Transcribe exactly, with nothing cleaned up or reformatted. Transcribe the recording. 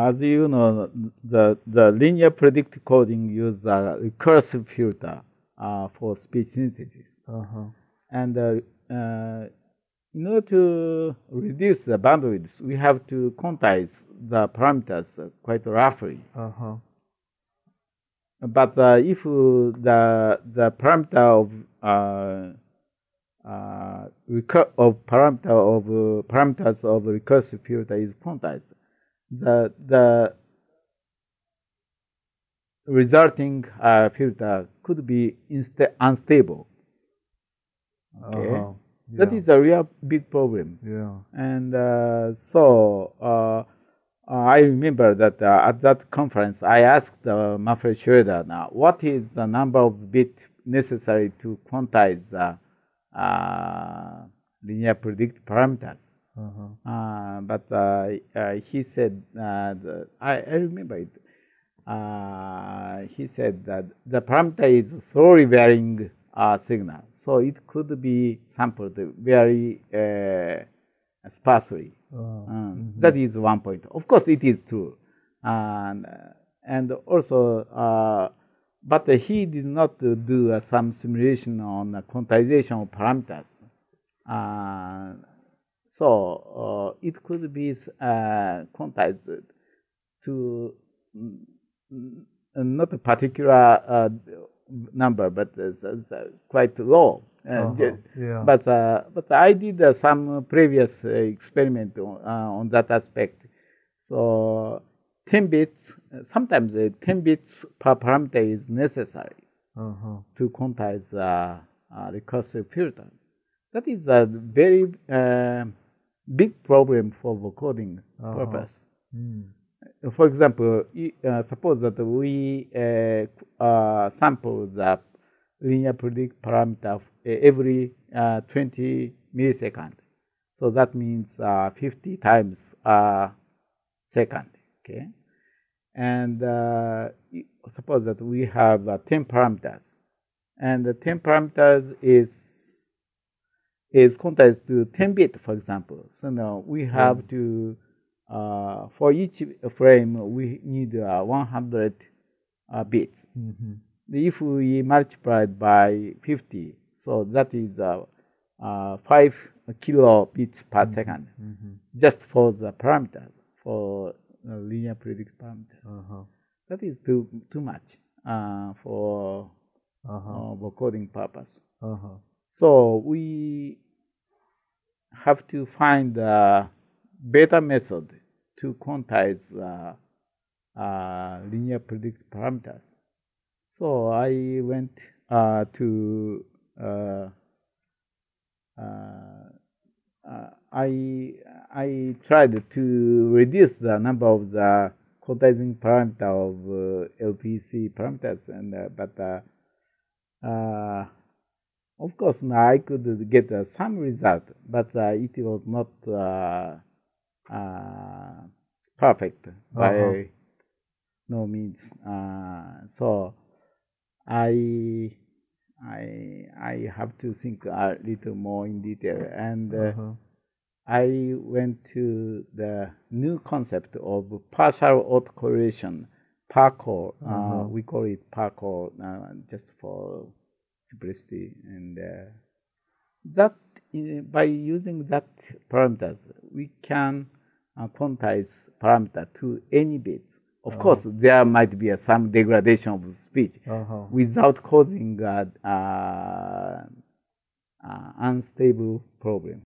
as you know, the the linear predictive coding uses a recursive filter uh, for speech synthesis, Uh-huh. and uh, uh, in order to reduce the bandwidth, we have to quantize the parameters uh, quite roughly. Uh-huh. But uh, if uh, the the parameter of uh, uh, recur- of parameter of uh, parameters of recursive filter is quantized, the the resulting uh, filter could be insta- unstable. Okay, Uh-huh. that Yeah. is a real big problem. Yeah. And uh, so uh, uh, I remember that uh, at that conference, I asked uh, Manfred Schroeder, now, what is the number of bits necessary to quantize the uh, linear predictive parameters? Uh-huh. Uh, but uh, uh, he said, uh, the, I, I remember it. Uh, he said that the parameter is slowly varying uh, signal, so it could be sampled very uh, sparsely. Uh, Um, mhm. That is one point. Of course, it is true, and and also, uh, but he did not do uh, some simulation on the quantization of parameters. Uh, so uh, it could be uh, quantized to mm, mm, not a particular uh, number, but it's, it's, uh, quite low. Uh, Uh-huh. ju- Yeah. But uh, but I did uh, some previous uh, experiment on, uh, on that aspect. So ten bits, uh, sometimes uh, ten bits per parameter is necessary Uh-huh. to quantize uh, uh, recursive filter. That is a very uh, big problem for vocoding Uh-huh. purpose. Mm. For example, i- uh, suppose that we uh, uh, sample the linear predict parameter of, uh, every uh, twenty milliseconds. So that means uh, fifty times a second. Okay, and uh, i- suppose that we have uh, ten parameters, and the ten parameters is is quantized to ten bit, for example. So now we have Yeah. to, uh, for each frame, we need uh, one hundred uh, bits. Mm-hmm. If we multiply it by fifty, so that is uh, uh, five kilobits per Mhm. second, Mm-hmm. just for the parameter, for uh, linear predict parameter. Uh-huh. That is too too much uh, for Uh-huh. uh, vocoding purpose. Uh-huh. So we have to find a better method to quantize uh, uh, linear predict parameters. So I went uh, to uh, uh, uh, I I tried to reduce the number of the quantizing parameter of uh, L P C parameters, and uh, but uh, uh, of course, now I could get uh, some result, but uh, it was not uh, uh, perfect by Uh-huh. no means. Uh, so I I I have to think a little more in detail, and uh, Uh-huh. I went to the new concept of partial autocorrelation, PARCOR. Uh, Uh-huh. we call it PARCOR uh, just for simplicity, and uh, that uh, by using that parameters, we can uh, quantize parameter to any bits. Of Uh-huh. course, there might be uh, some degradation of speech Uh-huh. without causing uh, uh, uh, unstable problem.